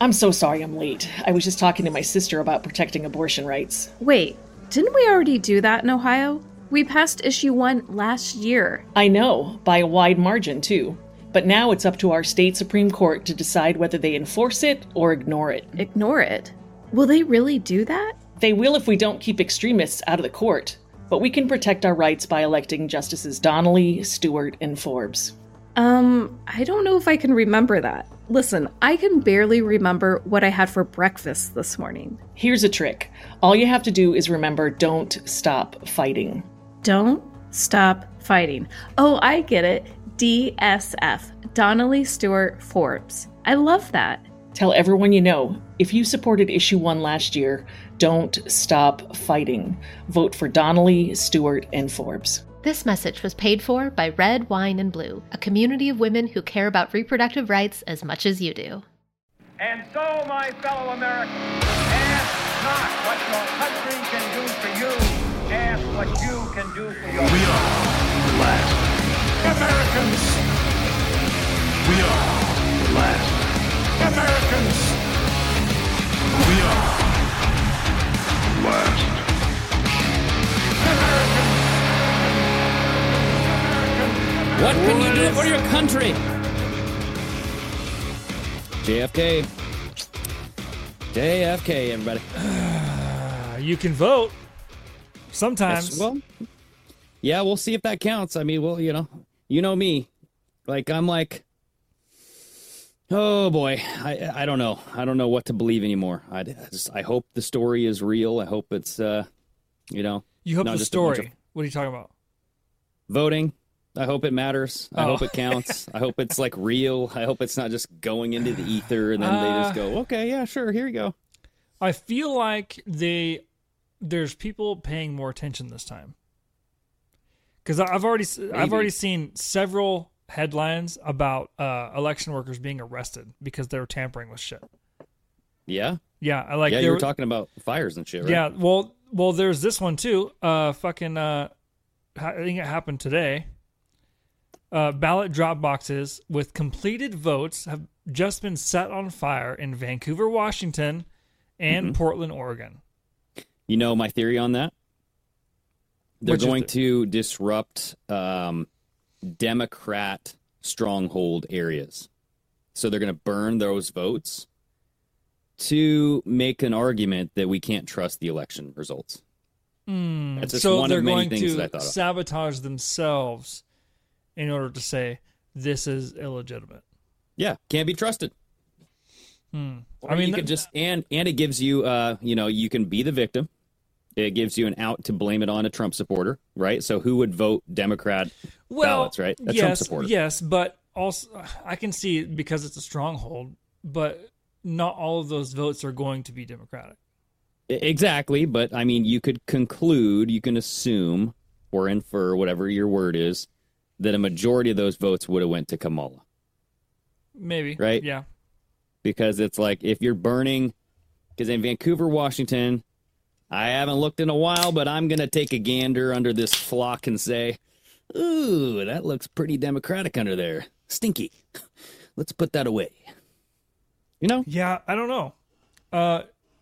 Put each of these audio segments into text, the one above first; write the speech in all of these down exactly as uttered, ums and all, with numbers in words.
I'm so sorry I'm late. I was just talking to my sister about protecting abortion rights. Wait, didn't we already do that in Ohio? We passed issue one last year. I know, by a wide margin, too. But now it's up to our state Supreme Court to decide whether they enforce it or ignore it. Ignore it? Will they really do that? They will if we don't keep extremists out of the court. But we can protect our rights by electing Justices Donnelly, Stewart, and Forbes. Um, I don't know if I can remember that. Listen, I can barely remember what I had for breakfast this morning. Here's a trick. All you have to do is remember, don't stop fighting. Don't stop fighting. Oh, I get it. D S F. Donnelly, Stewart, Forbes. I love that. Tell everyone you know, if you supported issue one last year, don't stop fighting. Vote for Donnelly, Stewart, and Forbes. This message was paid for by Red, Wine, and Blue, a community of women who care about reproductive rights as much as you do. And so, my fellow Americans, ask not what your country can do for you, ask what you can do for your We are the last Americans. We are the last Americans. We are the last Americans. What can you do for your country? J F K. J F K, everybody. Uh, you can vote. Sometimes. Yes, well, yeah, we'll see if that counts. I mean, well, you know, you know me. Like, I'm like, oh boy, I I don't know. I don't know what to believe anymore. I, I just I hope the story is real. I hope it's, uh, you know. You hope not the just a bunch story. of What are you talking about? voting. I hope it matters. I Oh. hope it counts. I hope it's like real. I hope it's not just going into the ether and then Uh, they just go, okay, yeah, sure, here you go. I feel like they there's people paying more attention this time. Because I've already I've Maybe. already seen several headlines about uh, election workers being arrested because they were tampering with shit. Yeah? Yeah, I like. yeah, they you were were- talking about fires and shit, right? Yeah, well, well, there's this one too. Uh, fucking, uh, I think it happened today. Uh, ballot drop boxes with completed votes have just been set on fire in Vancouver, Washington, and Mhm. Portland, Oregon. You know my theory on that? They're Which is going the- to disrupt um, Democrat stronghold areas. So they're going to burn those votes to make an argument that we can't trust the election results. Mm, That's just so one they're of many going things to that I thought of. sabotage themselves in order to say this is illegitimate. Yeah, can't be trusted. Hmm. Or I mean, you could th- just and and it gives you, uh, you know, you can be the victim. It gives you an out to blame it on a Trump supporter, right? So who would vote Democrat well, ballots, right? A yes, Trump supporter. yes, but also I can see it because it's a stronghold, but not all of those votes are going to be Democratic. I- Exactly, but I mean, you could conclude, you can assume, or infer, whatever your word is, that a majority of those votes would have went to Kamala, Maybe, right? Yeah. Because it's like if you're burning, because in Vancouver, Washington, I haven't looked in a while, but I'm gonna take a gander under this flock and say, "Ooh, that looks pretty Democratic under there. Stinky. Let's put that away." You know? Yeah, I don't know. Uh,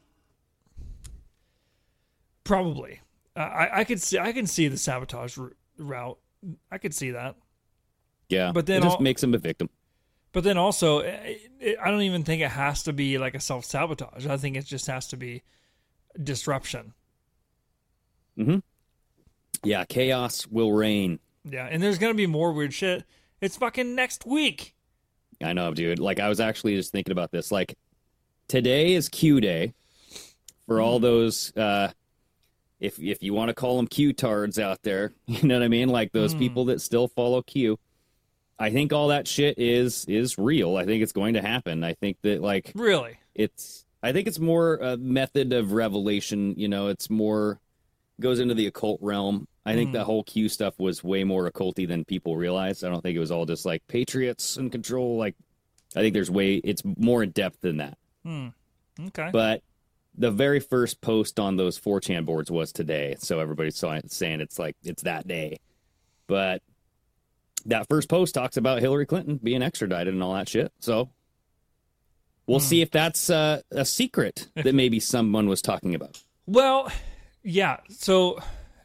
probably. Uh, I I could see I can see the sabotage r- route. I could see that. Yeah. But then it just all- makes him a victim. But then also, it, it, I don't even think it has to be like a self sabotage. I think it just has to be disruption. Mm-hmm. Yeah, chaos will reign. Yeah, and there's gonna be more weird shit. It's fucking next week. I know, dude. Like, I was actually just thinking about this. Like, today is Q Day for all those, uh, if if you want to call them Q-tards out there, you know what I mean? Like, those Mm. people that still follow Q. I think all that shit is is real. I think it's going to happen. I think that, like, Really? it's, I think it's more a method of revelation. You know, it's more, goes into the occult realm. I think Mm. the whole Q stuff was way more occulty than people realize. I don't think it was all just like patriots in control. Like, I think there's way, it's more in depth than that. Hmm. Okay. But the very first post on those four chan boards was today. So everybody's saw it, saying it's like, it's that day. But that first post talks about Hillary Clinton being extradited and all that shit. So We'll hmm. see if that's uh, a secret that maybe someone was talking about. Well, yeah. So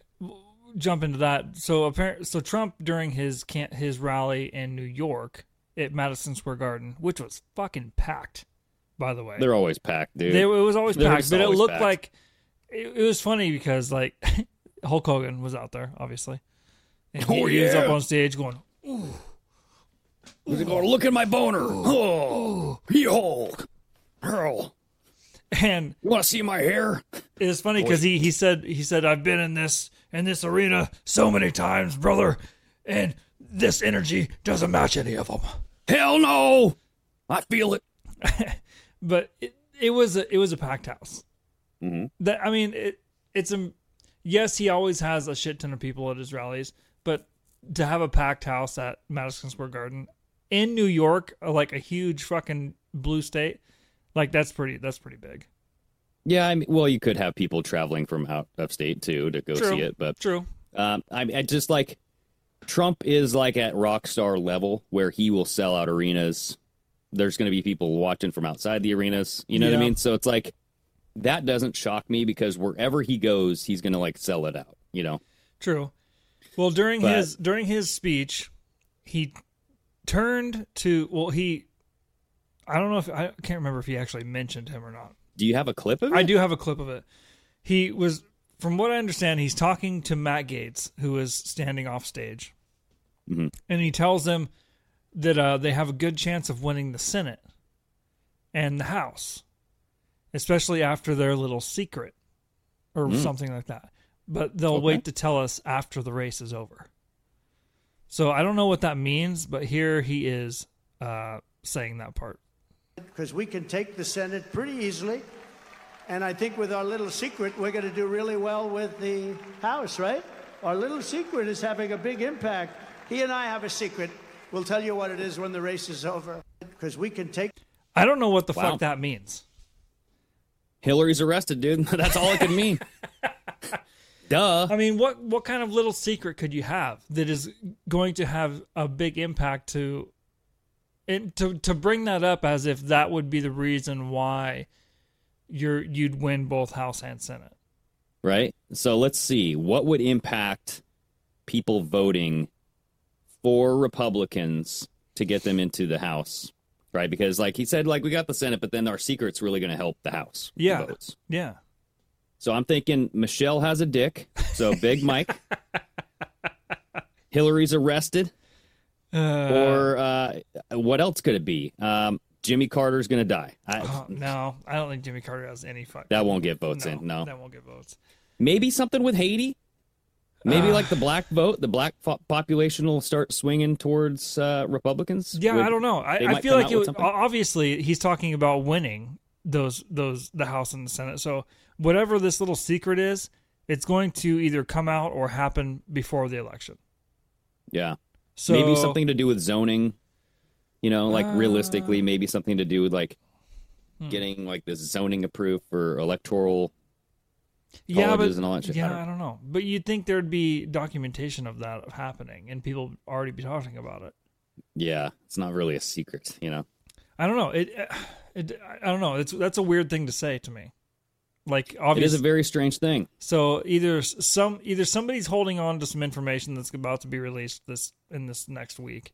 jump into that. So apparently, so Trump during his can his rally in New York at Madison Square Garden, which was fucking packed, by the way. They're always packed, dude. They, it was always They're packed, but it looked packed. like it, it was funny because like Hulk Hogan was out there, obviously. And he, oh, he was yeah. up on stage going, ooh. He's going, look at my boner. Oh, Hulk. Earl. And you want to see my hair? It was funny because he, he said he said I've been in this in this arena so many times, brother, and this energy doesn't match any of them. Hell no, I feel it. But it, it was a it was a packed house. Mm-hmm. That I mean, it it's a yes. He always has a shit ton of people at his rallies, but to have a packed house at Madison Square Garden in New York, like a huge fucking blue state. Like that's pretty. That's pretty big. Yeah, I mean, well, you could have people traveling from out of state too to go True. see it, but True. Um, I, I just like Trump is like at rock star level where he will sell out arenas. There's going to be people watching from outside the arenas. You know Yeah. what I mean? So it's like that doesn't shock me because wherever he goes, he's going to like sell it out. You know? True. Well, during But- his during his speech, he turned to well he. I don't know if I can't remember if he actually mentioned him or not. Do you have a clip of it? I do have a clip of it. He was, from what I understand, he's talking to Matt Gaetz, who is standing off stage, mm-hmm. and he tells them that uh, they have a good chance of winning the Senate and the House, especially after their little secret or Mm. something like that. But they'll Okay. wait to tell us after the race is over. So I don't know what that means, but here he is uh, saying that part. Because we can take the Senate pretty easily. And I think with our little secret, we're going to do really well with the House, right? Our little secret is having a big impact. He and I have a secret. We'll tell you what it is when the race is over. Because we can take... I don't know what the Wow. fuck that means. Hillary's arrested, dude. That's all it can mean. Duh. I mean, what what kind of little secret could you have that is going to have a big impact to... And to to bring that up as if that would be the reason why you're you'd win both House and Senate. Right? So let's see. What would impact people voting for Republicans to get them into the House? Right? Because like he said, like we got the Senate, but then our secret's really going to help the House Yeah. votes. Yeah. So I'm thinking Michelle has a dick. So Big Mike. Hillary's arrested. Uh, Or uh, what else could it be? Um, Jimmy Carter's going to die. I, oh, no, I don't think Jimmy Carter has any fuck. that won't get votes no, in. No. that won't get votes. Maybe something with Haiti. Maybe Uh, like the black vote, the black fo- population will start swinging towards uh, Republicans. Yeah, Would- I don't know. I, they I might feel come like out it, with was- something? obviously he's talking about winning those those the House and the Senate. So whatever this little secret is, it's going to either come out or happen before the election. Yeah. So Maybe something to do with zoning. You know, like Uh, realistically, maybe something to do with like Hmm. getting like this zoning approved for electoral yeah, but colleges and all that shit. I yeah, don't- I don't know. But you'd think there'd be documentation of that happening and people already be talking about it. Yeah, it's not really a secret, you know. I don't know. It, it I don't know. It's that's a weird thing to say to me. Like It obviously, is a very strange thing. so either some either somebody's holding on to some information that's about to be released this in this next week,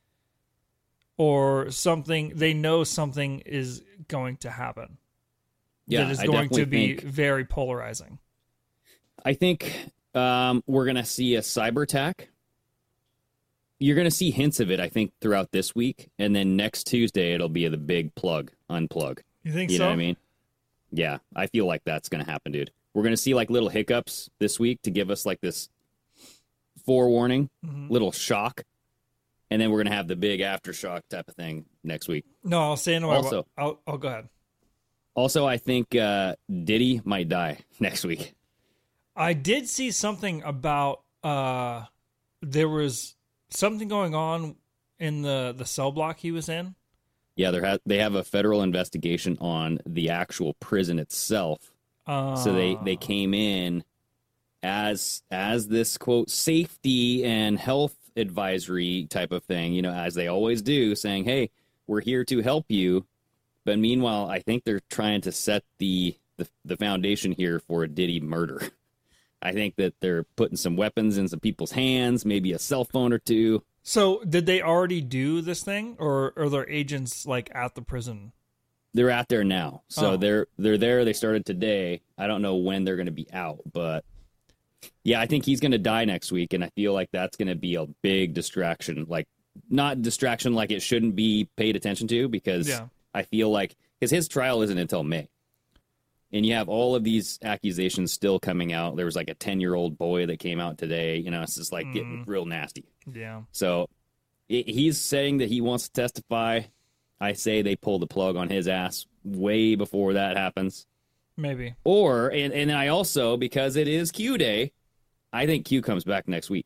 or something they know something is going to happen. Yeah, that is I going to definitely be think- very polarizing. I think um, we're going to see a cyber attack. You're going to see hints of it, I think, throughout this week. And then next Tuesday, it'll be the big plug, unplug. You think You so? know what I mean? Yeah, I feel like that's going to happen, dude. We're going to see like little hiccups this week to give us like this forewarning, Mhm. little shock. And then we're going to have the big aftershock type of thing next week. No, I'll say no. Also- I'll, I'll go ahead. Also, I think uh, Diddy might die next week. I did see something about uh, there was something going on in the, the cell block he was in. Yeah, there ha- they have a federal investigation on the actual prison itself. Uh, So they, they came in as as this quote safety and health advisory type of thing, you know, as they always do, saying, "Hey, we're here to help you." But meanwhile, I think they're trying to set the, the, the foundation here for a Diddy murder. I think that they're putting some weapons in some people's hands, maybe a cell phone or two. So did they already do this thing, or are there agents like at the prison? They're out there now. So Oh. they're they're there. They started today. I don't know when they're going to be out, but yeah, I think he's going to die next week, and I feel like that's going to be a big distraction. Like, not distraction like it shouldn't be paid attention to, because Yeah. I feel like because his trial isn't until May, and you have all of these accusations still coming out. There was like a ten-year-old boy that came out today. You know, it's just like getting real nasty. Yeah. So i- he's saying that he wants to testify. I say they pull the plug on his ass way before that happens. Maybe. Or, and, and I also, because it is Q Day, I think Q comes back next week.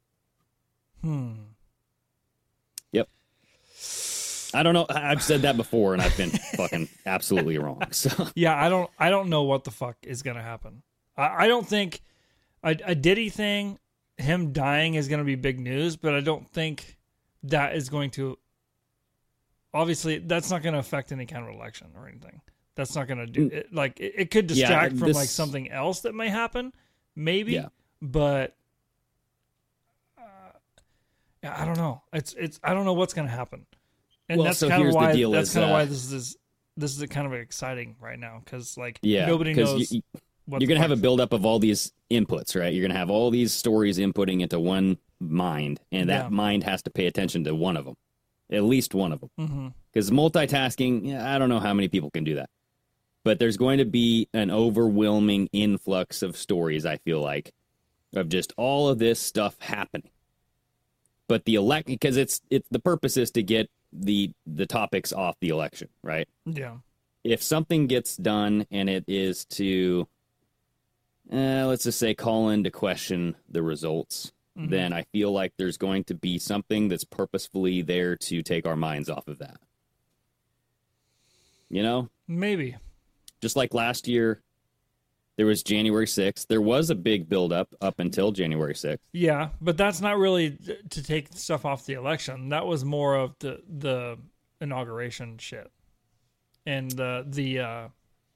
Hmm. Yep. I don't know. I- I've said that before, and I've been fucking absolutely wrong. So Yeah, I don't I don't know what the fuck is gonna happen. I, I don't think a, a Diddy thing, him dying, is gonna be big news, but I don't think that is going to. Obviously, that's not gonna affect any kind of election or anything. That's not gonna do it. Like it, it could Yeah, distract from this- like something else that may happen, maybe. Yeah. But uh, yeah, I don't know. It's it's I don't know what's gonna happen, and Well, that's so kind of here's the why deal that's is, kind of uh, why this is this is kind of exciting right now, because like yeah, nobody 'cause knows. You, what you're the going to have a fuck- buildup of all these inputs, right? You're going to have all these stories inputting into one mind, and that Yeah. mind has to pay attention to one of them, at least one of them. Mhm. Because multitasking, yeah, I don't know how many people can do that. But there's going to be an overwhelming influx of stories, I feel like, of just all of this stuff happening. But the elect, because it's it's the purpose is to get the the topics off the election, right? Yeah. If something gets done and it is to, uh, let's just say, call into question the results, Mhm. then I feel like there's going to be something that's purposefully there to take our minds off of that. You know? Maybe. Just like last year, there was January sixth. There was a big buildup up until January sixth. Yeah, but that's not really th- to take stuff off the election. That was more of the the inauguration shit, and the the uh,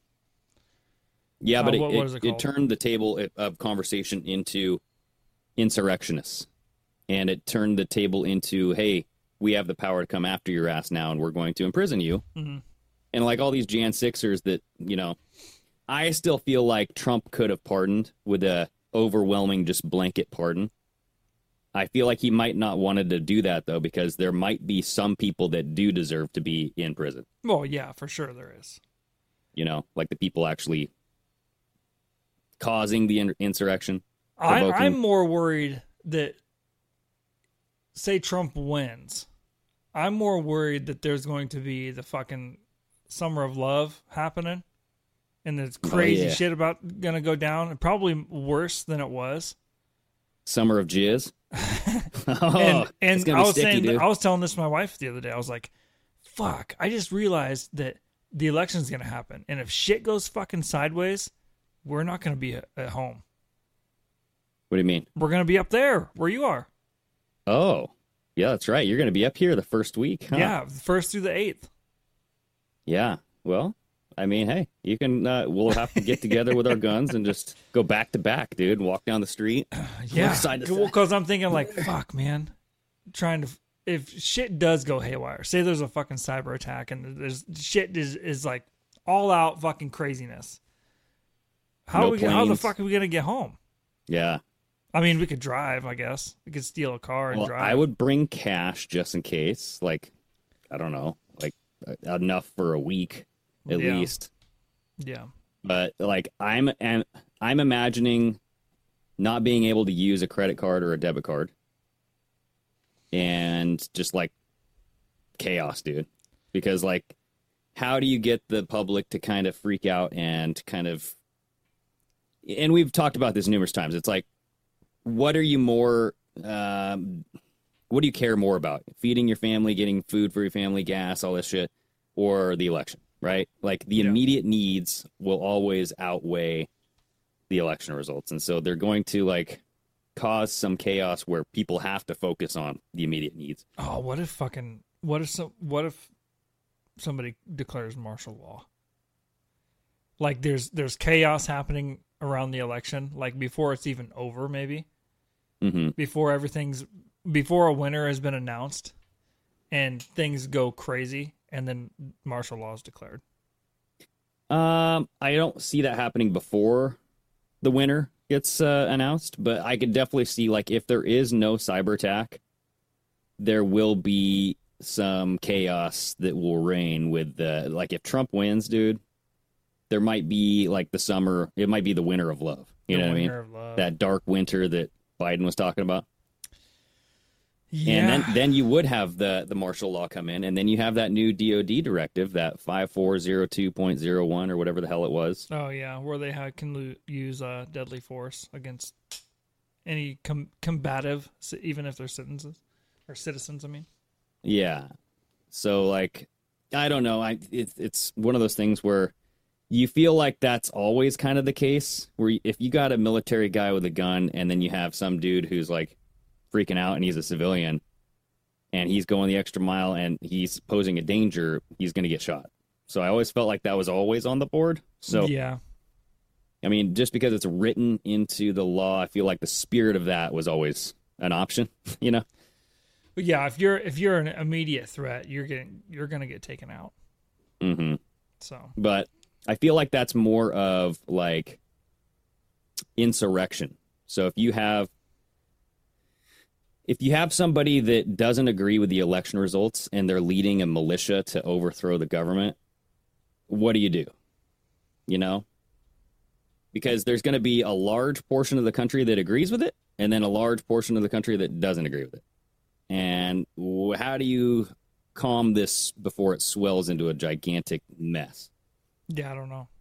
Yeah, Uh, but what- it, what is it, it it called? turned the table of conversation into insurrectionists. And it turned the table into, hey, we have the power to come after your ass now, and we're going to imprison you. Mhm. And like all these Jan Sixers that, you know, I still feel like Trump could have pardoned with a overwhelming just blanket pardon. I feel like he might not wanted to do that, though, because there might be some people that do deserve to be in prison. well, yeah, for sure there is. You know, like the people actually causing the in- insurrection. I, provoking- I'm more worried that, say Trump wins, I'm more worried that there's going to be the fucking summer of love happening, and there's crazy Oh, yeah. shit about gonna go down, and probably worse than it was. Summer of Jizz. oh, and it's and gonna I be was sticky, saying, dude. I was telling this to my wife the other day. I was like, "Fuck!" I just realized that the election's gonna happen, and if shit goes fucking sideways, we're not gonna be at, at home. What do you mean? We're gonna be up there where you are. Oh, yeah, that's right. You're going to be up here the first week, huh? Yeah, first through the eighth. Yeah. Well, I mean, hey, you can. Uh, we'll have to get together with our guns and just go back to back, dude, and walk down the street. Yeah, Side to well, side. because I'm thinking like, fuck, man, trying to. If shit does go haywire, say there's a fucking cyber attack and there's shit is is like all out fucking craziness. How No are we, how the planes. fuck are we gonna get home? Yeah. I mean, we could drive, I guess. We could steal a car and Well, drive. I would bring cash just in case. Like, I don't know, like uh, enough for a week at Yeah. least. Yeah. But like, I'm and I'm imagining not being able to use a credit card or a debit card, and just like chaos, dude. Because like, how do you get the public to kind of freak out and kind of? And we've talked about this numerous times. It's like, what are you more? Um, what do you care more about? Feeding your family, getting food for your family, gas, all this shit, or the election, right? Like the Yeah. immediate needs will always outweigh the election results. And so they're going to like cause some chaos where people have to focus on the immediate needs. Oh, what if fucking what if some what if somebody declares martial law. Like there's there's chaos happening around the election, like before it's even over, maybe. Mm-hmm. Before everything's before a winner has been announced, and things go crazy, and then martial law is declared. Um, I don't see that happening before the winner gets uh, announced, but I could definitely see, like, if there is no cyber attack, there will be some chaos that will reign with the, like, if Trump wins, dude, there might be, like, the summer, it might be the winter of love. You The know what I mean? winter of love. That dark winter that Biden was talking about. Yeah. And then, then you would have the, the martial law come in, and then you have that new D O D directive, that five four zero two point zero one or whatever the hell it was. Oh, yeah, where they ha- can lo- use uh, deadly force against any com- combative, c- even if they're citizens, or citizens, I mean. Yeah. So, like, I don't know. I it, It's one of those things where you feel like that's always kind of the case, where if you got a military guy with a gun, and then you have some dude who's, like, freaking out and he's a civilian and he's going the extra mile and he's posing a danger, he's going to get shot. So I always felt like that was always on the board. So, yeah. I mean, just because it's written into the law, I feel like the spirit of that was always an option, you know? But yeah, if you're if you're an immediate threat, you're getting you're going to get taken out. Mm-hmm. So, but I feel like that's more of like insurrection. So if you have If you have somebody that doesn't agree with the election results and they're leading a militia to overthrow the government, what do you do? You know? Because there's going to be a large portion of the country that agrees with it, and then a large portion of the country that doesn't agree with it. And how do you calm this before it swells into a gigantic mess? yeah, I don't know.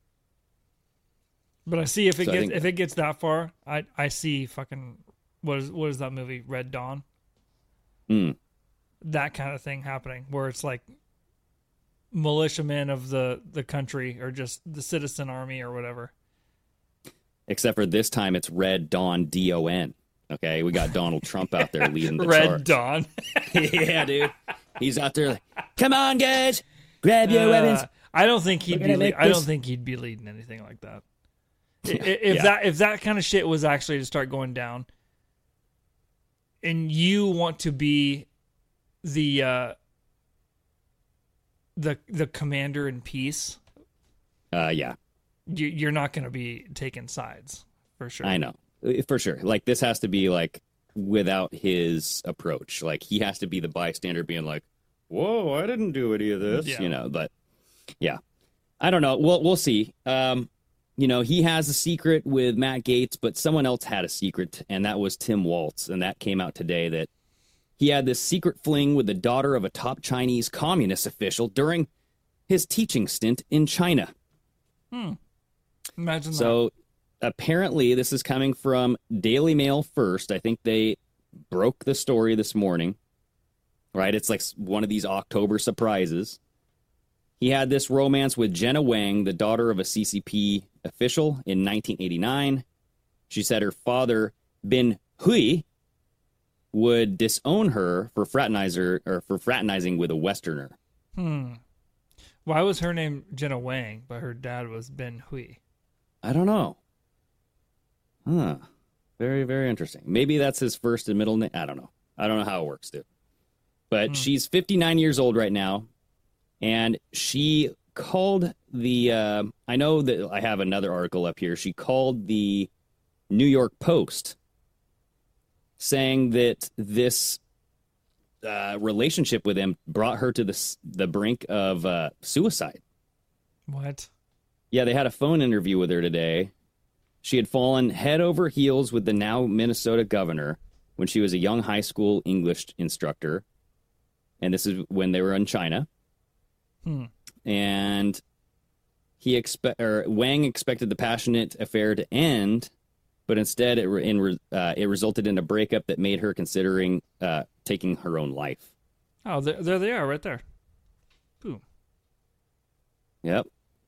But I see if it So I gets think- if it gets that far, I I see fucking what is what is that movie, Red Dawn? Mm. That kind of thing happening where it's like militiamen of the the country or just the citizen army or whatever. Except for this time, it's Red Dawn, D O N. Okay, we got Donald Trump out there leading the Red charge. Dawn. Yeah, dude. He's out there like, come on, guys, grab your Uh, weapons. I don't think he'd We're be. gonna Le- make I don't this- think he'd be leading anything like that. I- I- If Yeah. that if that kind of shit was actually to start going down, and you want to be the uh, the the commander in peace, Uh, yeah, you, you're not going to be taking sides for sure. I know. For sure. Like, this has to be, like, without his approach. Like, he has to be the bystander being like, whoa, I didn't do any of this, Yeah. you know, but, yeah. I don't know. We'll, we'll see. Um, you know, he has a secret with Matt Gaetz, but someone else had a secret, and that was Tim Walz, and that came out today that he had this secret fling with the daughter of a top Chinese communist official during his teaching stint in China. Hmm. Imagine that. So apparently this is coming from Daily Mail First. I think they broke the story this morning, right? It's like one of these October surprises. He had this romance with Jenna Wang, the daughter of a C C P official, in nineteen eighty-nine. She said her father, Bin Hui, would disown her for fraternizer or for fraternizing with a Westerner. Hmm. Why was her name Jenna Wang, but her dad was Ben Hui? I don't know. Huh. Very, very interesting. Maybe that's his first and middle name. I don't know. I don't know how it works, dude. But Hmm. she's fifty-nine years old right now, and she called the, uh, I know that I have another article up here. She called the New York Post saying that this uh, relationship with him brought her to the, s- the brink of uh, suicide. What? Yeah, they had a phone interview with her today. She had fallen head over heels with the now Minnesota governor when she was a young high school English instructor. And this is when they were in China. Hmm. And he expect or Wang expected the passionate affair to end, but instead it re- in re- uh, it resulted in a breakup that made her considering uh, taking her own life. Oh, there, there they are, right there. Boom. Yep.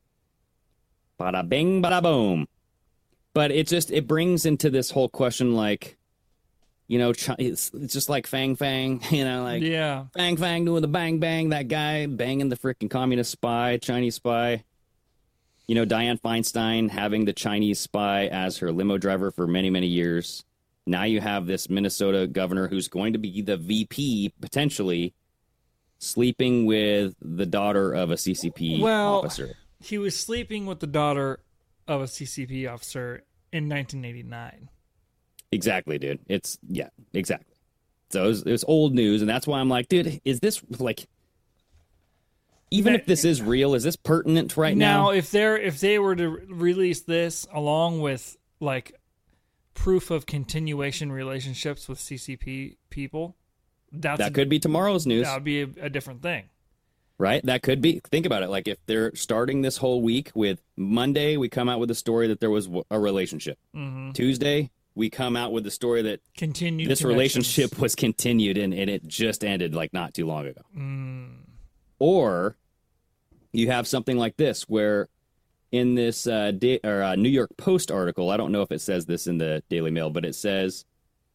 Bada bing, bada boom. But it just, it brings into this whole question, like, You know, Chi- it's, it's just like Fang Fang, you know, like Yeah. Fang Fang doing the bang bang, that guy banging the freaking communist spy, Chinese spy. You know, Dianne Feinstein having the Chinese spy as her limo driver for many, many years. Now you have this Minnesota governor who's going to be the V P, potentially, sleeping with the daughter of a C C P Well, officer. he was sleeping with the daughter of a C C P officer in nineteen eighty-nine. Exactly, dude. It's, yeah, exactly. So it was, it was old news, and that's why I'm like, dude, is this, like, even Now- if this is real, is this pertinent right Now, now? if they're if they were to re- release this along with like proof of continuation relationships with C C P people, that's That could be tomorrow's news, that would be a, a different thing. right? That could be. Think about it. Like, if they're starting this whole week with Monday, we come out with a story that there was a relationship. Mm-hmm. Tuesday, we come out with the story that Continued this connections. relationship was continued and, and it just ended like not too long ago. Mm. Or you have something like this where in this uh, da- or, uh, New York Post article, I don't know if it says this in the Daily Mail, but it says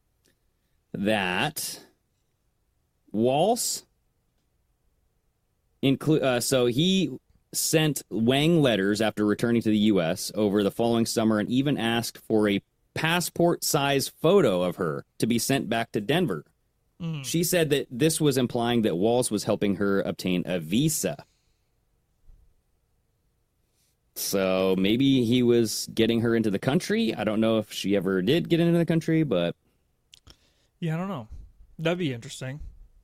that Walsh, inclu- uh, so he sent Wang letters after returning to the U S over the following summer and even asked for a passport-size photo of her to be sent back to Denver. Mm. She said that this was implying that Walsh was helping her obtain a visa. So maybe he was getting her into the country. I don't know if she ever did get into the country, but Yeah, I don't know. That'd be interesting.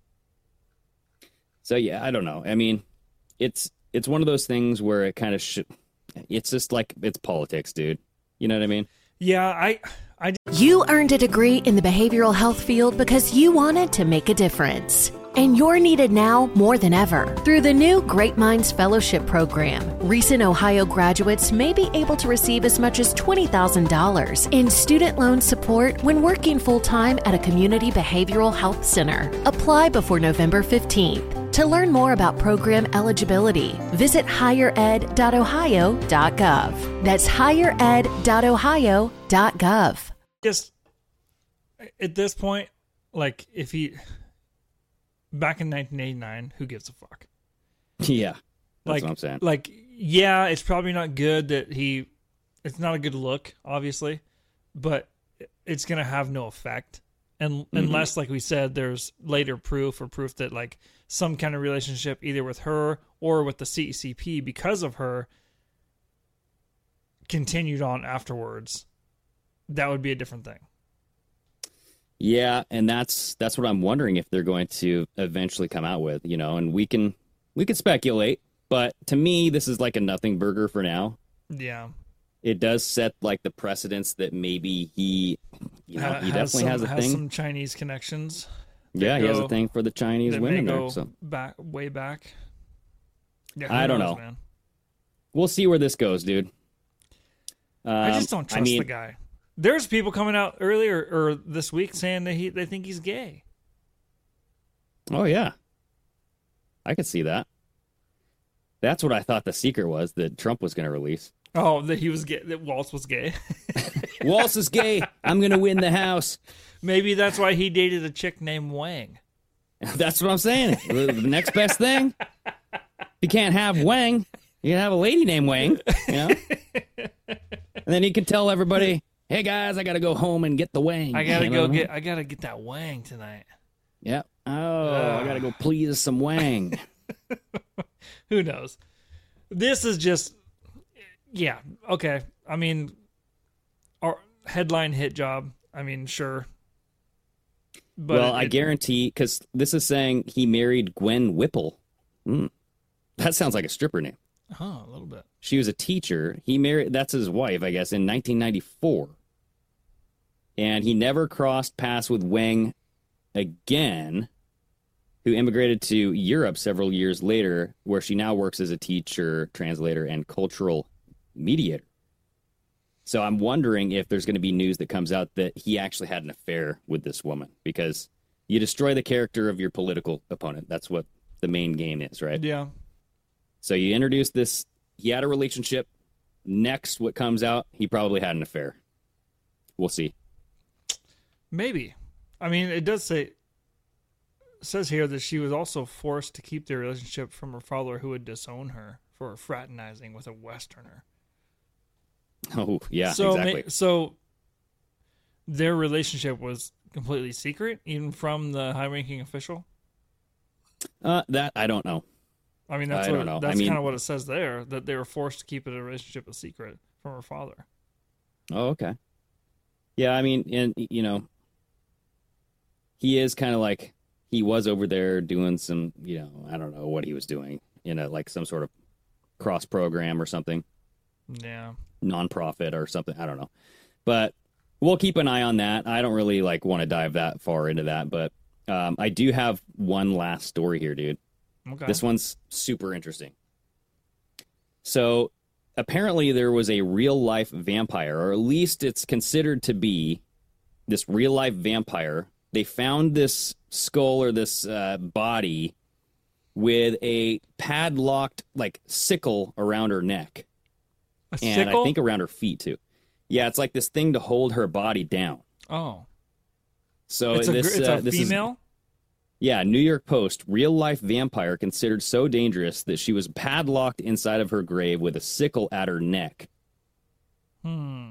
so yeah, I don't know. I mean, it's it's one of those things where it kind of sh- it's just like it's politics, dude. You know what I mean? Yeah, I I You earned a degree in the behavioral health field because you wanted to make a difference. And you're needed now more than ever. Through the new Great Minds Fellowship Program, recent Ohio graduates may be able to receive as much as twenty thousand dollars in student loan support when working full-time at a community behavioral health center. Apply before November fifteenth. To learn more about program eligibility, visit higher ed dot ohio dot gov. That's higher ed dot ohio dot gov. just at this point, like if he back in nineteen eighty-nine, who gives a fuck? Yeah, that's Like, what I'm saying. like, yeah, it's probably not good that he. It's not a good look, obviously, but it's gonna have no effect, and Mm-hmm. unless, like we said, there's later proof or proof that like some kind of relationship either with her or with the C C P because of her continued on afterwards. That would be a different thing. Yeah, and that's that's what I'm wondering if they're going to eventually come out with, you know, and we can we could speculate, but to me this is like a nothing burger for now. Yeah. It does set like the precedence that maybe he you know, Ha- he has definitely some, has a thing. some Chinese connections. Yeah, he has a go- thing for the Chinese that women may there. go So back way back. Yeah, who I don't knows, know. man. we'll see where this goes, dude. Um, I just don't trust I mean, the guy. There's people coming out earlier or this week saying that he they think he's gay. Oh yeah, I could see that. That's what I thought the secret was that Trump was going to release. Oh, that he was gay. That Waltz was gay. Waltz is gay. I'm going to win the House. Maybe that's why he dated a chick named Wang. That's what I'm saying. The the next best thing. If you can't have Wang, you can have a lady named Wang. You know, and then he can tell everybody, "Hey guys, I got to go home and get the Wang. I gotta You go know? get. I gotta get that Wang tonight. Yeah. Oh, I got to go please some Wang. Who knows? This is just. Yeah. Okay. I mean, our headline hit job. I mean, sure. But well, it- I it- guarantee, because this is saying he married Gwen Whipple. Mm. That sounds like a stripper name. Oh, a little bit. She was a teacher. He married, that's his wife, I guess, in nineteen ninety-four. And he never crossed paths with Wang again, who immigrated to Europe several years later, where she now works as a teacher, translator, and cultural mediator. So I'm wondering if there's going to be news that comes out that he actually had an affair with this woman, because you destroy the character of your political opponent. That's what the main game is, right? Yeah. So you introduce this, he had a relationship. Next, what comes out, he probably had an affair. We'll see. Maybe. I mean, it does say, it says here that she was also forced to keep their relationship from her father, who would disown her for fraternizing with a Westerner. Oh, yeah, so, exactly. Ma- so their relationship was completely secret, even from the high-ranking official? Uh, that, I don't know. I mean, that's I what, don't know. that's I mean, kind of what it says there, that they were forced to keep it a relationship a secret from her father. Oh, okay. Yeah, I mean, and, you know, he is kind of like, he was over there doing some, you know, I don't know what he was doing, you know, like some sort of cross program or something. Yeah. Nonprofit or something. I don't know. But we'll keep an eye on that. I don't really like want to dive that far into that, but um, I do have one last story here, dude. Okay. This one's super interesting. So apparently there was a real life vampire, or at least it's considered to be this real life vampire. They found this skull or this uh, body with a padlocked like sickle around her neck. A and sickle? I think around her feet too. Yeah, it's like this thing to hold her body down. Oh. So it's this, a, it's uh, a this female? Is, yeah, New York Post, real life vampire considered so dangerous that she was padlocked inside of her grave with a sickle at her neck. Hmm.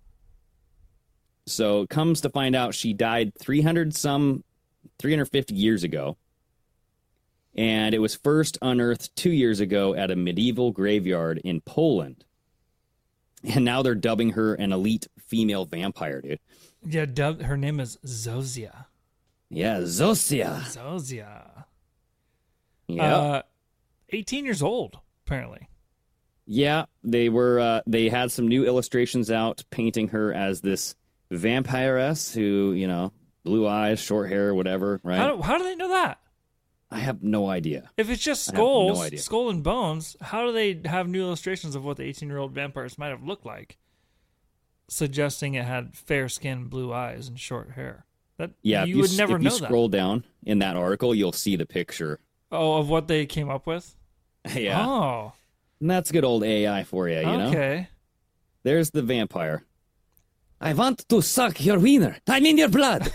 So comes to find out she died three hundred some, three hundred fifty years ago. And it was first unearthed two years ago at a medieval graveyard in Poland. And now they're dubbing her an elite female vampire, dude. Yeah, dub- her name is Zosia. Yeah, Zosia. Zosia. Yeah. Uh, eighteen years old, apparently. Yeah, they were. Uh, they had some new illustrations out painting her as this vampiress who, you know, blue eyes, short hair, whatever, right? How do, how do they know that? I have no idea. If it's just I have no skulls, idea. skull and bones, how do they have new illustrations of what the eighteen-year-old vampires might have looked like, suggesting it had fair skin, blue eyes, and short hair? That Yeah, you if you, would never if know you that. scroll down in that article, you'll see the picture. Oh, of what they came up with? Yeah. Oh. And that's good old A I for you, you know? Okay. There's the vampire. I want to suck your wiener. I mean your blood.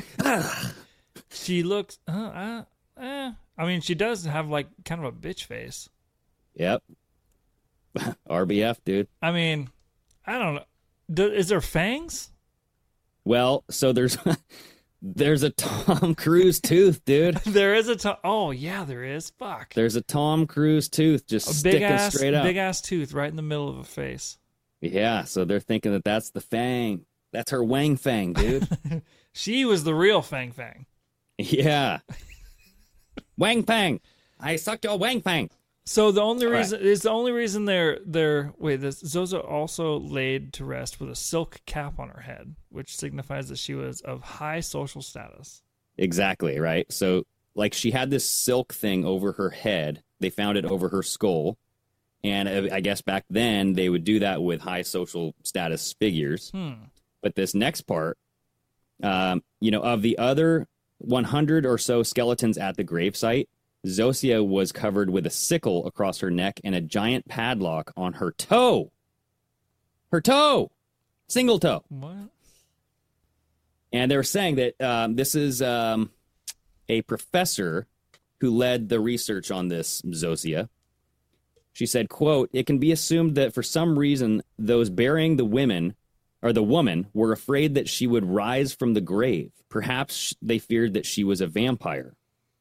She looks... Uh, uh, eh. I mean, she does have, like, kind of a bitch face. Yep. R B F, dude. I mean, I don't know. Do, is there fangs? Well, so there's there's a Tom Cruise tooth, dude. There is a... To- oh, yeah, there is. Fuck. There's a Tom Cruise tooth just A sticking big ass, straight up. big ass tooth right in the middle of a face. Yeah, so they're thinking that that's the fang. That's her Wang Fang, dude. She was the real Fang Fang. Yeah. Wang Fang. I sucked your Wang Fang. So the only All right. reason is the only reason they're they're wait, this Zosa also laid to rest with a silk cap on her head, which signifies that she was of high social status. Exactly, right? So, like, she had this silk thing over her head. They found it over her skull. And uh, I guess back then they would do that with high social status figures. Hmm. But this next part, um, you know, of the other one hundred or so skeletons at the gravesite, Zosia was covered with a sickle across her neck and a giant padlock on her toe. Her toe! Single toe. What? And they were saying that um, this is um, a professor who led the research on this Zosia. She said, quote, "It can be assumed that for some reason those burying the women or the woman were afraid that she would rise from the grave. Perhaps they feared that she was a vampire.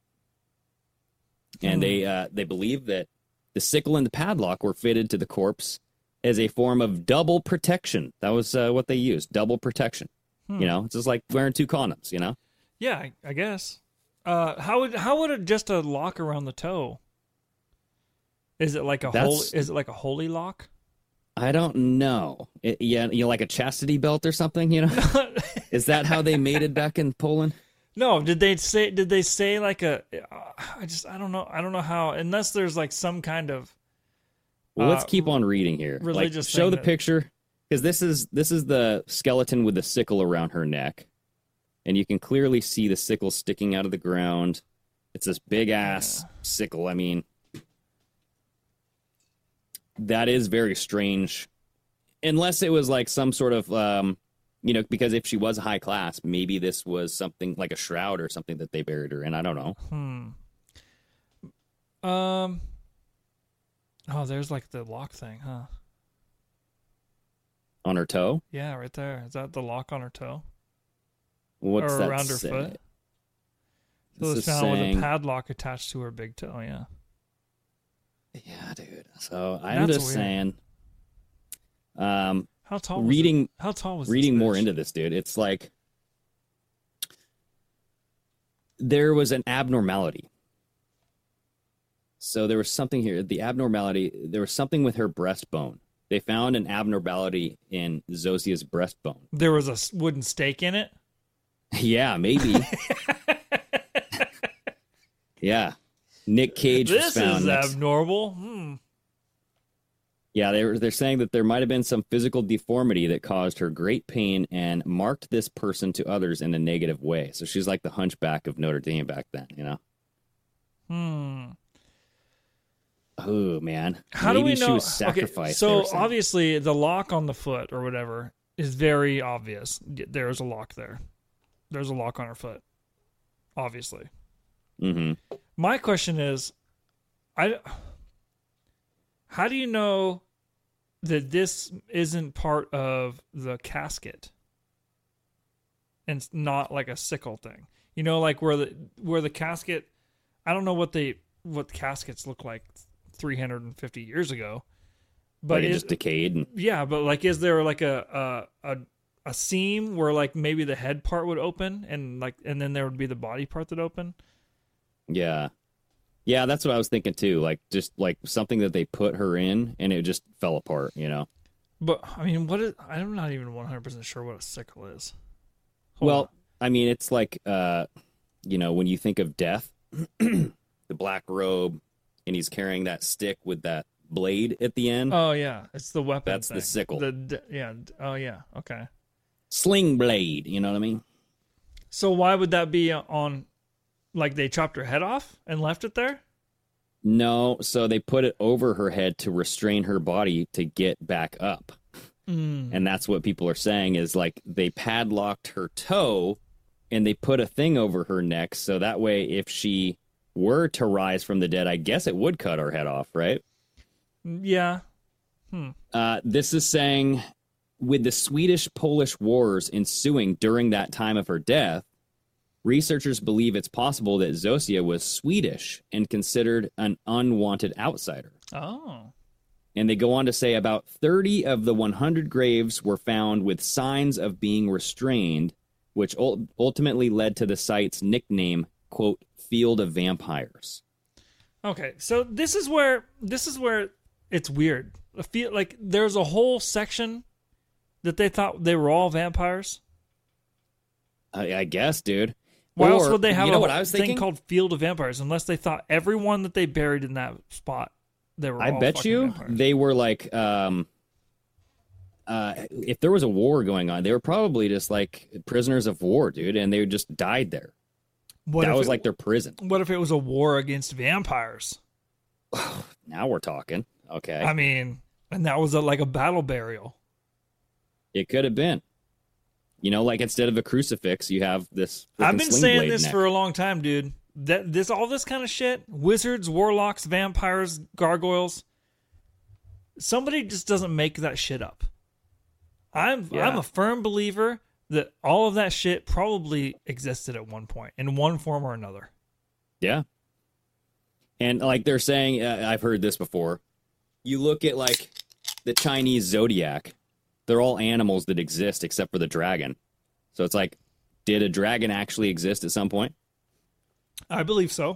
And Hmm. they uh, they believed that the sickle and the padlock were fitted to the corpse as a form of double protection. That was uh, what they used, double protection. Hmm. You know, it's just like wearing two condoms, you know? Yeah, I, I guess. Uh, how would how would it just a lock around the toe? Is it like a That's- holy? Is it like a holy lock? I don't know. It, yeah, you know, like a chastity belt or something, you know? Is that how they mated back in Poland? No, did they say? Did they say like a? I just I don't know. I don't know how. Unless there's like some kind of. Well, let's uh, keep on reading here. religious Like, show thing the that- picture, because this is this is the skeleton with the sickle around her neck, and you can clearly see the sickle sticking out of the ground. It's this big ass sickle. I mean, that is very strange, unless it was like some sort of um, You know, because if she was a high class, maybe this was something like a shroud or something that they buried her in. I don't know. Hmm. Um. Oh, there's like the lock thing, huh? On her toe? Yeah, right there. Is that the lock on her toe? What's or that around her say? foot? So This it's is found saying- with a padlock attached to her big toe. Yeah. Yeah, dude. So I'm That's just weird. saying. Um, How tall? Was reading, it? How tall was reading this more bitch? into this, dude. It's like there was an abnormality. So there was something here. The abnormality. There was something with her breastbone. They found an abnormality in Zosia's breastbone. There was a s- wooden stake in it. Yeah, maybe. Yeah, Nick Cage was This found is next. abnormal. Hmm. Yeah, they're they're saying that there might have been some physical deformity that caused her great pain and marked this person to others in a negative way. So she's like the Hunchback of Notre Dame back then, you know. Hmm. Oh man, How maybe do we know? she was Okay, sacrificed. they so were saying. obviously the lock on the foot or whatever is very obvious. There's a lock there. There's a lock on her foot. Obviously. Mhm. My question is, I. How do you know that this isn't part of the casket and it's not like a sickle thing? You know, like where the where the casket. I don't know what they what caskets look like three hundred fifty years ago, but Like it is- just decayed. And, yeah, but like, is there like a, a a a seam where like maybe the head part would open and like, and then there would be the body part that open? yeah, yeah, that's what I was thinking too. Like just like something that they put her in and it just fell apart, you know. But I mean, what is? I'm not even one hundred percent sure what a sickle is. Hold Well, on. I mean, it's like, uh, you know, when you think of death, the black robe, and he's carrying that stick with that blade at the end. Oh yeah, it's the weapon. That's the thing. sickle. The d- yeah. d- Oh yeah. Okay. Sling blade, you know what I mean? So why would that be on? Like they chopped her head off and left it there? No, so they put it over her head to restrain her body to get back up. Mm. And that's what people are saying is like they padlocked her toe and they put a thing over her neck so that way if she were to rise from the dead, I guess it would cut her head off, right? Yeah. Uh, this is saying with the Swedish-Polish wars ensuing during that time of her death, researchers believe it's possible that Zosia was Swedish and considered an unwanted outsider. Oh. And they go on to say about thirty of the one hundred graves were found with signs of being restrained, which ul- ultimately led to the site's nickname, quote, Field of Vampires. Okay, so this is where this is where it's weird. I feel like there's a whole section that they thought they were all vampires. I, I guess, dude. Why Or, else would they have you know a what I was thing thinking? called Field of Vampires unless they thought everyone that they buried in that spot they were I all bet fucking you vampires. they were like, um, uh, if there was a war going on, they were probably just like prisoners of war, dude, and they just died there. What that if was it- like their prison. What if it was a war against vampires? Now we're talking. Okay. I mean, and that was a, like a battle burial. It could have been. You know, like instead of a crucifix, you have this. I've frickin' been sling saying blade this neck. for a long time, dude. That this all this kind of shit, wizards, warlocks, vampires, gargoyles. Somebody just doesn't make that shit up. I'm Yeah. I'm a firm believer that all of that shit probably existed at one point in one form or another. Yeah. And like they're saying, uh, I've heard this before. You look at like the Chinese zodiac, they're all animals that exist except for the dragon. So it's like, did a dragon actually exist at some point? I believe so.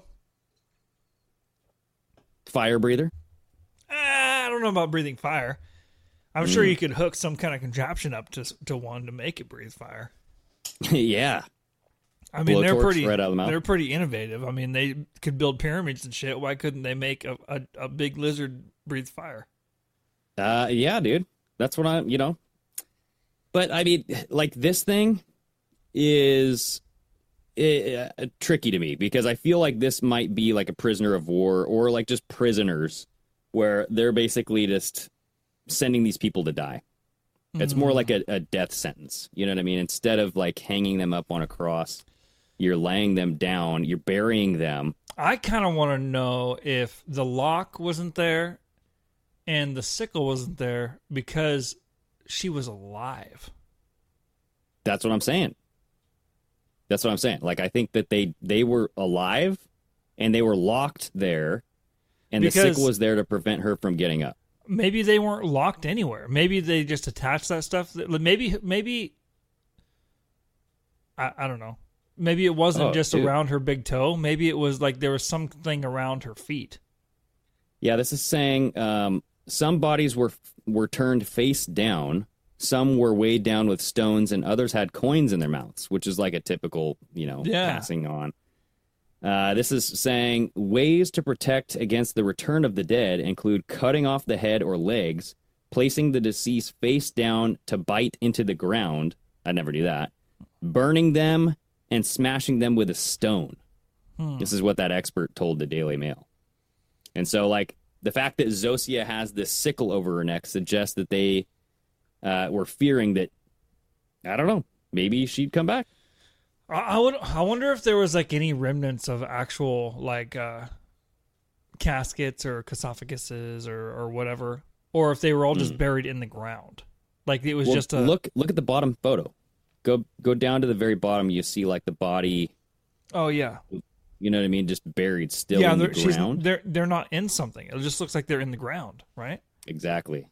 Fire breather? Eh, I don't know about breathing fire. I'm Hmm. sure you could hook some kind of contraption up to to one to make it breathe fire. Yeah. I mean, they're Blowtorch pretty. right out of the mouth. They're pretty innovative. I mean, they could build pyramids and shit. Why couldn't they make a, a, a big lizard breathe fire? Uh, yeah, dude. That's what I'm, you know. But I mean, like this thing is uh, tricky to me because I feel like this might be like a prisoner of war or like just prisoners where they're basically just sending these people to die. It's more like a, a death sentence. You know what I mean? Instead of like hanging them up on a cross, you're laying them down, you're burying them. I kind of want to know if the lock wasn't there and the sickle wasn't there because she was alive. That's what I'm saying. That's what I'm saying. Like, I think that they, they were alive and they were locked there, and because the sickle was there to prevent her from getting up. Maybe they weren't locked anywhere. Maybe they just attached that stuff. Maybe, maybe, I, I don't know. Maybe it wasn't oh, just dude. around her big toe. Maybe it was like there was something around her feet. Yeah, this is saying um, some bodies were were turned face down. Some were weighed down with stones, and others had coins in their mouths, which is like a typical, you know, yeah. passing on. Uh, this is saying ways to protect against the return of the dead include cutting off the head or legs, placing the deceased face down to bite into the ground. I'd never do that. Burning them and smashing them with a stone. Hmm. This is what that expert told the Daily Mail. And so, like, the fact that Zosia has this sickle over her neck suggests that they uh, were fearing that, I don't know, maybe she'd come back. I would. I wonder if there was like any remnants of actual like uh, caskets or sarcophaguses or, or whatever, or if they were all just mm. buried in the ground. Like it was well, just a look. Look at the bottom photo. Go go down to the very bottom. You see like the body. Oh yeah. You know what I mean? Just buried still yeah, in the she's, ground. They're they're not in something. It just looks like they're in the ground, right? Exactly.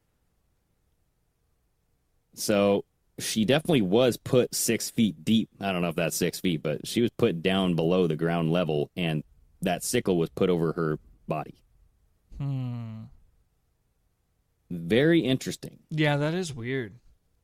So. She definitely was put six feet deep. I don't know if that's six feet, but she was put down below the ground level, and that sickle was put over her body. Hmm. Very interesting. Yeah, that is weird.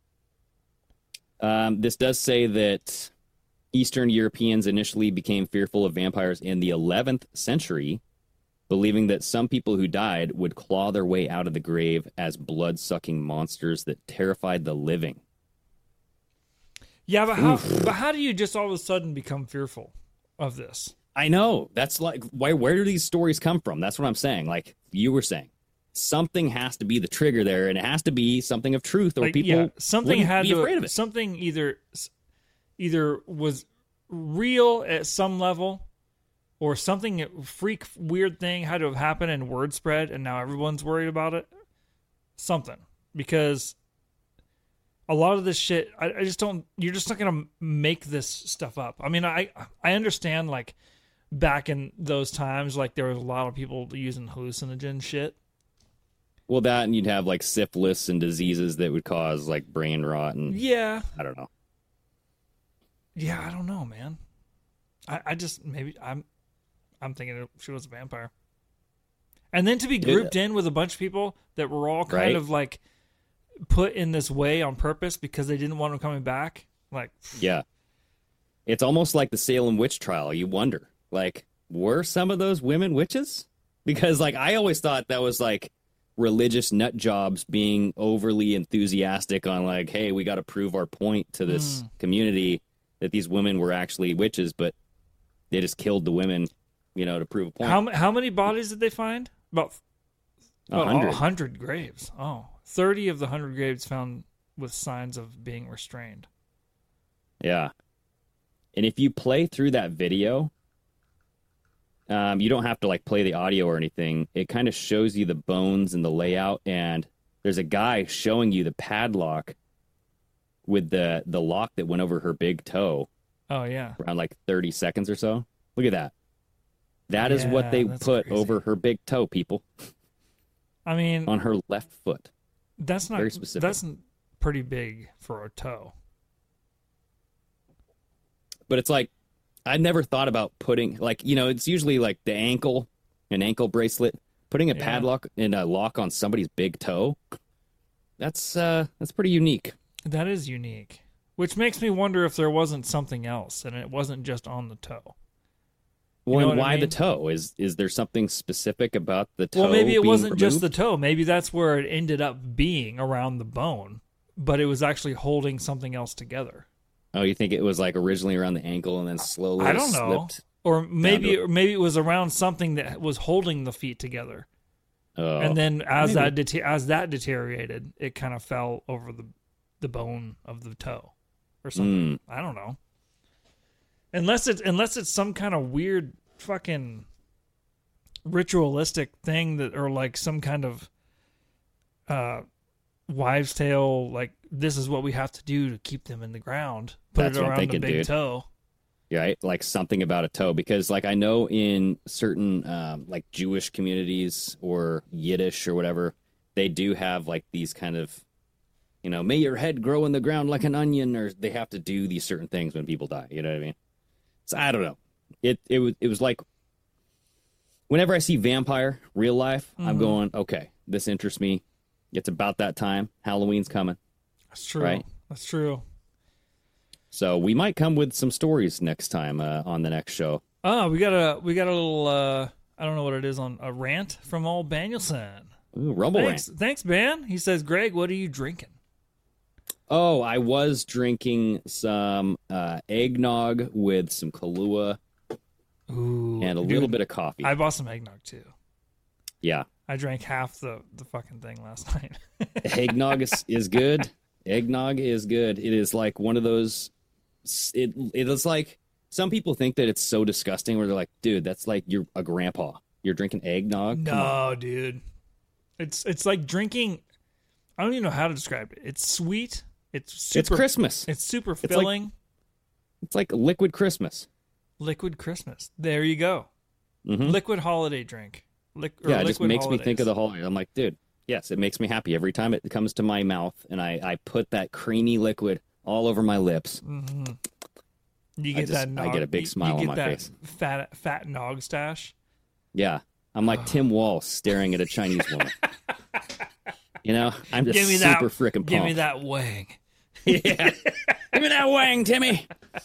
Um, this does say that Eastern Europeans initially became fearful of vampires in the eleventh century, believing that some people who died would claw their way out of the grave as blood-sucking monsters that terrified the living. Yeah, but how, but how do you just all of a sudden become fearful of this? I know. That's like, why? Where do these stories come from? That's what I'm saying. Like you were saying, something has to be the trigger there, and it has to be something of truth, or like, people yeah, something had be to, afraid of it. Something either, either was real at some level, or something freak weird thing had to have happened and word spread, and now everyone's worried about it. Something, because a lot of this shit, I, I just don't. You're just not gonna make this stuff up. I mean, I I understand like back in those times, like there was a lot of people using hallucinogen shit. Well, that and you'd have like syphilis and diseases that would cause like brain rot and yeah, I don't know. Yeah, I don't know, man. I, I just maybe I'm I'm thinking she was a vampire, and then to be grouped yeah. in with a bunch of people that were all kind right? of like put in this way on purpose because they didn't want them coming back. Like, yeah, it's almost like the Salem witch trial. You wonder, like, were some of those women witches? Because like I always thought that was like religious nut jobs being overly enthusiastic on like, hey, we got to prove our point to this mm. community that these women were actually witches, but they just killed the women, you know, to prove a point. How how many bodies did they find? About a hundred. hundred graves. Oh, thirty of the hundred graves found with signs of being restrained. Yeah. And if you play through that video, um, you don't have to like play the audio or anything. It kind of shows you the bones and the layout, and there's a guy showing you the padlock with the, the lock that went over her big toe. Oh, yeah. Around like thirty seconds or so. Look at that. That is yeah, what they put crazy. over her big toe, people. I mean, on her left foot. That's not very specific. That's pretty big for a toe. But it's like, I never thought about putting, like, you know, it's usually like the ankle, an ankle bracelet, putting a yeah. padlock and a lock on somebody's big toe. That's uh, that's pretty unique. That is unique. Which makes me wonder if there wasn't something else and it wasn't just on the toe. You well, and why I mean? the toe? Is is there something specific about the toe? Well, maybe it wasn't removed? just the toe. Maybe that's where it ended up being, around the bone, but it was actually holding something else together. Oh, you think it was like originally around the ankle and then slowly I don't know. slipped? Or maybe to... or maybe it was around something that was holding the feet together. Oh, and then as maybe. that dete- as that deteriorated, it kind of fell over the the bone of the toe or something. Mm. I don't know. Unless it's unless it's some kind of weird fucking ritualistic thing that, or like some kind of uh, wives' tale. Like, this is what we have to do to keep them in the ground. Put That's it what I'm around thinking, the big dude. toe. Right? Like something about a toe, because like I know in certain um, like Jewish communities or Yiddish or whatever, they do have like these kind of, you know, may your head grow in the ground like an onion, or they have to do these certain things when people die. You know what I mean? So I don't know. It it was it was like whenever I see vampire real life, mm-hmm. I'm going, okay, this interests me. It's about that time. Halloween's coming. That's true. Right? That's true. So we might come with some stories next time uh, on the next show. Oh, we got a we got a little uh, I don't know what it is on a rant from old Danielson. Ooh, Rumble Thanks, rant. Thanks, Ben. He says, Greg, what are you drinking? Oh, I was drinking some uh, eggnog with some Kahlua Ooh, and a dude, little bit of coffee. I bought some eggnog too. Yeah, I drank half the, the fucking thing last night. eggnog is, is good. Eggnog is good. It is like one of those. It it is like some people think that it's so disgusting where they're like, dude, that's like you're a grandpa. You're drinking eggnog. Come No, on. dude. It's it's like drinking. I don't even know how to describe it. It's sweet. It's super, It's Christmas. It's super It's like- filling. It's like liquid Christmas. Liquid Christmas. There you go. Mhm. Liquid holiday drink. Liq- or Yeah, it just liquid makes me think of the holidays. holiday. I'm like, dude, yes, it makes me happy every time it comes to my mouth, and I, I put that creamy liquid all over my lips. Mm-hmm. You I get just- that. I Nog, get a big you- smile you on get my that face. Fat fat nog stash. Yeah, I'm like Tim Wall staring at a Chinese woman. You know, I'm just Give me super that. freaking Give me pumped. that wang. Yeah, give me that wang, Timmy.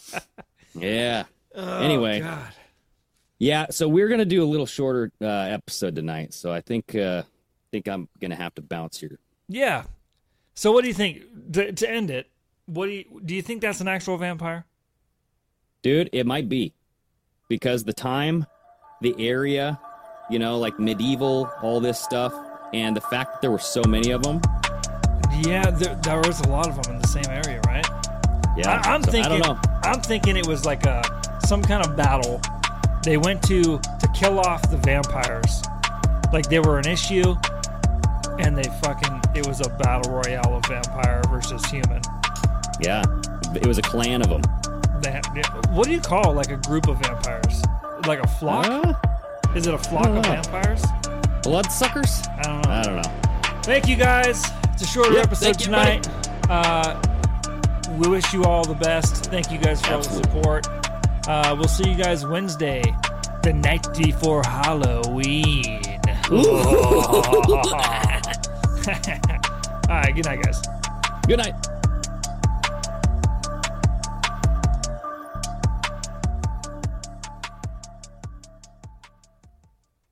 Yeah. Oh, Anyway. God. Yeah, so we're gonna do a little shorter uh, episode tonight. So I think uh, think I'm gonna have to bounce here. Yeah. So what do you think to, to end it? What do you do? You think that's an actual vampire? Dude, it might be. Because the time, the area, you know, like medieval, all this stuff, and the fact that there were so many of them. Yeah, there, there was a lot of them in the same area, right? Yeah, I, I'm so thinking. I don't know. I'm thinking it was like a some kind of battle. They went to to kill off the vampires, like they were an issue, and they fucking it was a battle royale of vampire versus human. Yeah, it was a clan of them. They had, what do you call like a group of vampires? Like a flock? Uh, Is it a flock of know. vampires? bloodsuckers? I don't know. I don't know. Thank you guys. It's a shorter Yep, episode thank you, tonight. Uh, we wish you all the best. Thank you guys for Absolutely. all the support. Uh, we'll see you guys Wednesday, the night before Halloween. all right, good night, guys. Good night.